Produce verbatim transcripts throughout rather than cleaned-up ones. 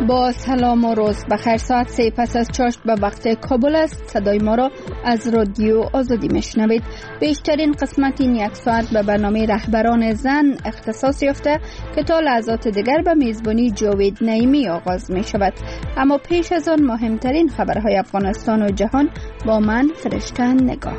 با سلام و روز بخیر. ساعت سه پس از چاشت به وقت کابل است. صدای ما را از رادیو آزادی میشنوید. بیشترین قسمت این یک ساعت به برنامه رهبران زن اختصاص یافته که تا لحظات دیگر به میزبانی جاوید نعیمی آغاز می شود. اما پیش از آن مهمترین خبرهای افغانستان و جهان با من فرشته نگاه.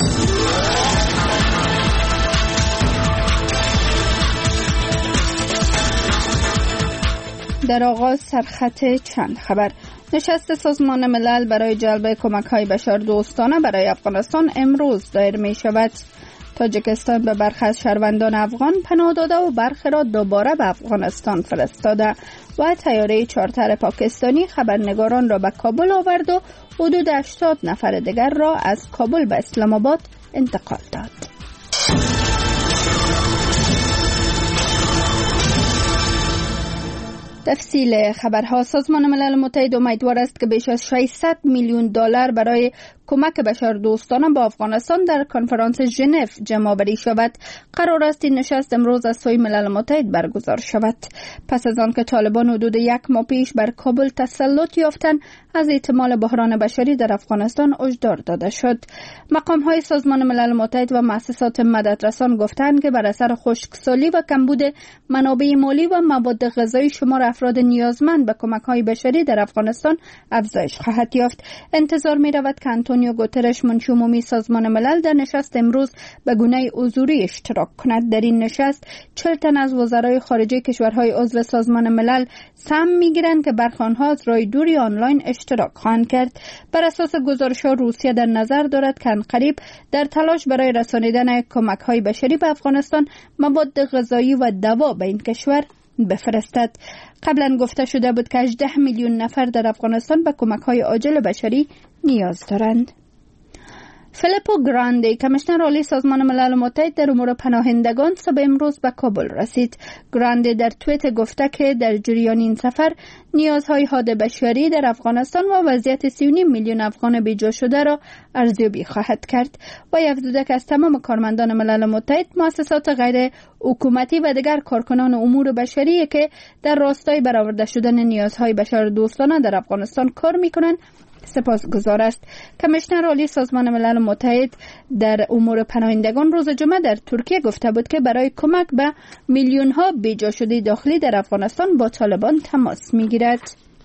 در آغاز سرخط چند خبر. نشست سازمان ملل برای جلب کمک‌های بشردوستانه برای افغانستان امروز دایر می شود. تاجیکستان به برخی از شهروندان افغان پناه داده و برخی را دوباره به افغانستان فرستاده و طیاره چارتر پاکستانی خبرنگاران را به کابل آورد و حدود هشتاد نفر دیگر را از کابل به اسلام آباد انتقال داد. تفصیل خبرها. سازمان ملل متحد امیدوار است که بیش از ششصد میلیون دلار برای کمک بشردوستانه با افغانستان در کنفرانس ژنو جمع آوری شود. قرار است این نشست امروز از سوی ملل متحد برگزار شود. پس از آن که طالبان حدود یک ماه پیش بر کابل تسلط یافتند، از احتمال بحران بشری در افغانستان هشدار داده شد. مقام های سازمان ملل متحد و مؤسسات مددرسان گفتند که بر اثر خشکسالی و کمبود منابع مالی و مواد غذایی شمار افراد نیازمند به کمک های بشری در افغانستان افزایش خواهد یافت. انتظار می رود که آنتونیو گوترش منشی عمومی سازمان ملل در نشست امروز به گونه حضوری اشتراک کند. در این نشست چهل تن از وزرای خارجه کشورهای عضو سازمان ملل سهم میگیرند که برخی آنها از راه دوری آنلاین اشتراک خواهند کرد. بر اساس گزارش‌ها روسیه در نظر دارد که عنقریب در تلاش برای رسانیدن کمک‌های بشری به افغانستان مواد غذایی و دوا به این کشور بفرستد. قبلا گفته شده بود که هجده میلیون نفر در افغانستان به کمک‌های عاجل بشری نیاز دارند. فیلیپو گراندی، کمیشنر عالی سازمان ملل متحد در امور پناهندگان، صبح امروز به کابل رسید. گراندی در توییت گفته که در جریان این سفر نیازهای حاد بشری در افغانستان و وضعیت سی و نیم میلیون افغان بیجا شده را ارزیابی خواهد کرد و افزوده که از تمام کارمندان ملل متحد، مؤسسات غیر حکومتی و دیگر کارکنان امور بشری که در راستای برآورده شدن نیازهای بشردوستانه در افغانستان کار می‌کنند سپاسگزار است. کمیشنر عالی سازمان ملل متحد در امور پناهندگان روز جمعه در ترکیه گفته بود که برای کمک به میلیون ها بیجا شده داخلی در افغانستان با طالبان تماس میگیرد.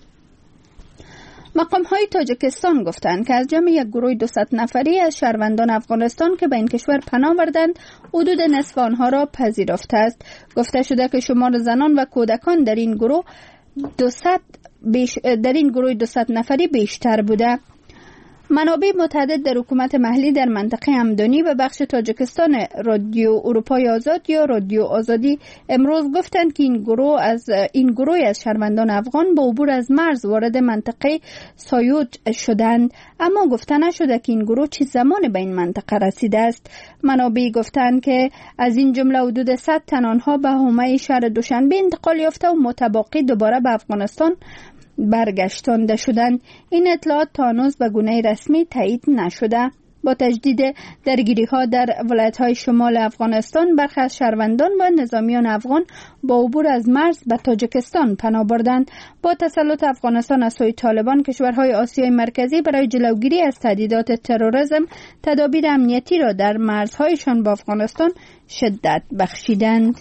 مقام های تاجیکستان گفتند که از جمع یک گروه دویست نفری از شهروندان افغانستان که به این کشور پناه بردند، حدود نصف آنها را پذیرفته است. گفته شده که شمار زنان و کودکان در این گروه دویست بیش در این گروه دویست نفری بیشتر بوده. منابع متعدد در حکومت محلی در منطقه همدانی و بخش تاجیکستان رادیو اروپای آزاد یا رادیو آزادی امروز گفتند که این گروه از این گروه از شهروندان افغان با عبور از مرز وارد منطقه سایوت شدند، اما گفته نشده که این گروه چه زمان به این منطقه رسیده است. منابع گفتند که از این جمله حدود صد تن آنها به حومه شهر دوشنبه انتقال یافته و متبقی دوباره به افغانستان برگشتانده شدند. این اطلاعات تا هنوز به گونه رسمی تایید نشده. با تجدید درگیری‌ها در ولایت‌های شمال افغانستان، برخی از شهروندان و نظامیان افغان با عبور از مرز به تاجیکستان پناه بردند. با تسلط افغانستان از سوی طالبان، کشورهای آسیای مرکزی برای جلوگیری از تهدیدات تروریسم تدابیر امنیتی را در مرزهایشان با افغانستان شدت بخشیدند.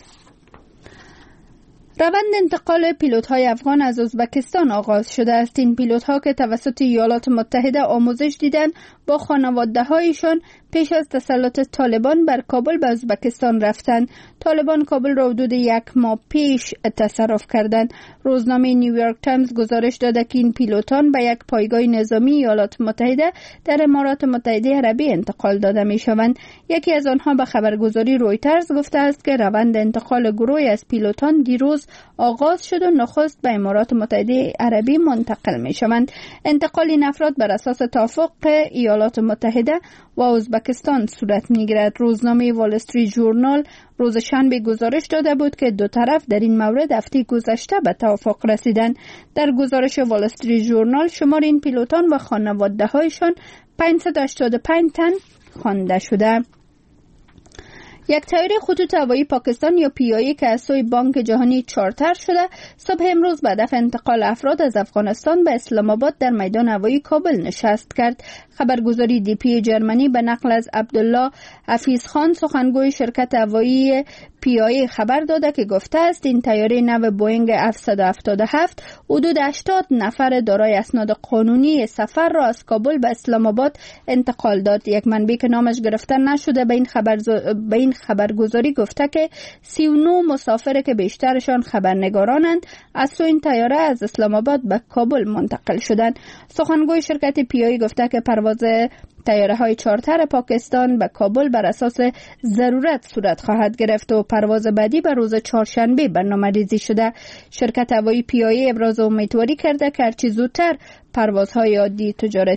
روند انتقال پیلوت‌های افغان از ازبکستان آغاز شده است. این پیلوت‌ها که توسط ایالات متحده آموزش دیدند، با خانواده‌هایشان پیش از تسلط طالبان بر کابل به ازبکستان رفتند. طالبان کابل را حدود یک ماه پیش تصرف کردند. روزنامه نیویورک تایمز گزارش داده که این پیلوتان به یک پایگاه نظامی ایالات متحده در امارات متحده عربی انتقال داده می‌شوند. یکی از آنها به خبرگزاری رویترز گفته است که روند انتقال گروهی از پیلوتان دیروز آغاز شد و نخست به امارات متحده عربی منتقل می‌شوند. انتقال این افراد بر اساس توافق ایالات متحده و ازبکستان صورت می‌گیرد. روزنامه وال استریت ژورنال روز شنبه گزارش داده بود که دو طرف در این مورد هفته گذشته به توافق رسیدند. در گزارش وال استریت ژورنال شمار این پیلوتان و خانواده‌هایشان پانصد و هشتاد و پنج تن خوانده شده. یک طیاره خطوط هوایی پاکستان یا پی آی ای که از سوی بانک جهانی چارتر شده صبح امروز به هدف انتقال افراد از افغانستان به اسلام آباد در میدان هوایی کابل نشست کرد. خبرگزاری دی پی جرمنی به نقل از عبدالله حفیظ خان سخنگوی شرکت هوایی پی آی ای خبر داده که گفته است این طیاره نو بوئینگ هفتصد و هفتاد و هفت حدود هشتاد نفر دارای اسناد قانونی سفر را از کابل به اسلام آباد انتقال داد. یک منبع که نامش گرفته نشده به این خبر به این خبرگزاری گفته که سی و نه مسافر که بیشترشان خبرنگارانند از سوی این طیاره از اسلام آباد به کابل منتقل شدند. سخنگوی شرکت پی آی ای گفته که پرواز طیاره های چارتر پاکستان به کابل بر اساس ضرورت صورت خواهد گرفت و پرواز بعدی به روز چهارشنبه برنامه‌ریزی شده. شرکت هوایی پی آی ای ابراز امیدواری کرده که هرچی زودتر پروازهای عادی تجارتی